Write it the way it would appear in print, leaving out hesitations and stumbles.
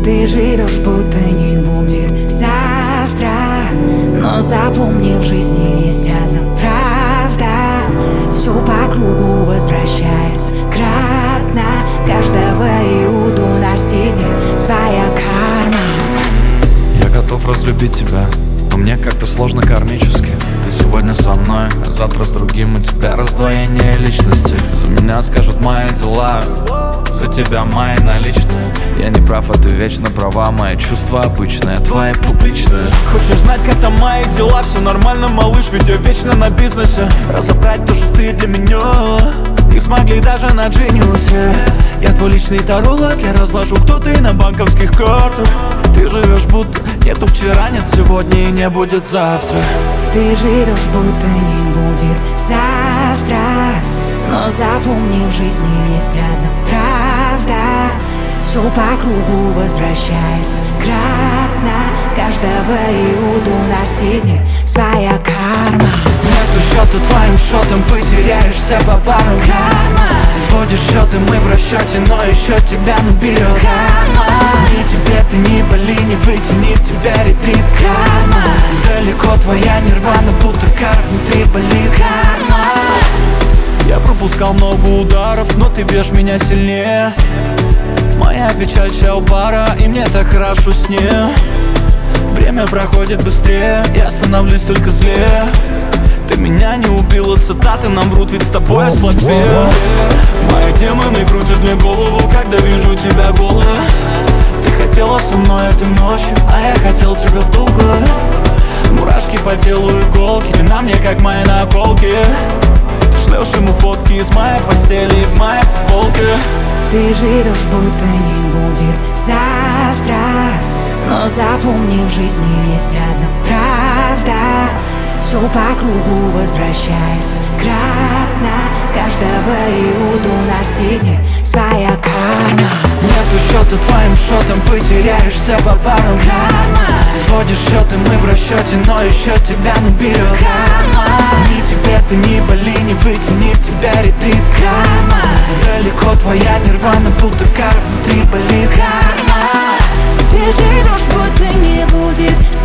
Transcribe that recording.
Ты живешь, будто не будет завтра, но запомни, в жизни есть одна правда. Все по кругу возвращается кратно. Каждого Иуду настигнет своя карма. Я готов разлюбить тебя, но мне как-то сложно кармически. Ты сегодня со мной, а завтра с другим. У тебя раздвоение личности. За меня скажут мои дела, за тебя мои наличные. Я не прав, а ты вечно права. Мои чувства обычные, твои публичные. Хочешь знать, как там мои дела? Все нормально, малыш, ведь я вечно на бизнесе. Разобрать то, что ты для меня не смогли даже на Genius. Я твой личный таролог, я разложу, кто ты на банковских картах. Ты живешь, будто нету вчера, нет сегодня и не будет завтра. Ты живешь, будто не будет завтра, но запомни, в жизни есть одна правда. Все по кругу возвращается кратно. Каждого Иуду настигнет своя карма. Нету счета твоим шотом, потеряешься по парам. Карма. Сводишь счеты, мы в расчете, но еще тебя наберет. Карма. Ни тебе ты, ни боли, не вытянет тебя ретрит. Карма. Далеко твоя нирвана, будто кар внутри болит. Карма. Я пропускал много ударов, но ты бьешь меня сильнее. Моя печаль чай у бара, и мне так хорошо с ней. Время проходит быстрее, я становлюсь только злее. Ты меня не убила, цитаты нам врут, ведь с тобой я слабее. Мои демоны крутят мне голову, когда вижу тебя голой. Ты хотела со мной этой ночью, а я хотел тебя в долгую. Мурашки по телу, иголки, ты на мне как мои наколки. Ты шлешь ему фотки из моей постели и в моей футболке. Ты живешь, будто не будет завтра, но запомни, в жизни есть одна правда. Все по кругу возвращается кратно. Каждого Иуду настигнет своя карма. Нету счета твоим шотом, потеряешься по парам. Карма. Сводишь счеты, мы в расчете, но еще тебя наберет. Карма. Ни тебе ты, ни боли, не вытянет тебя ретрит. Карма. Далеко твоя нирвана, будто кар внутри болит. Карма. Ты живешь, будто не будет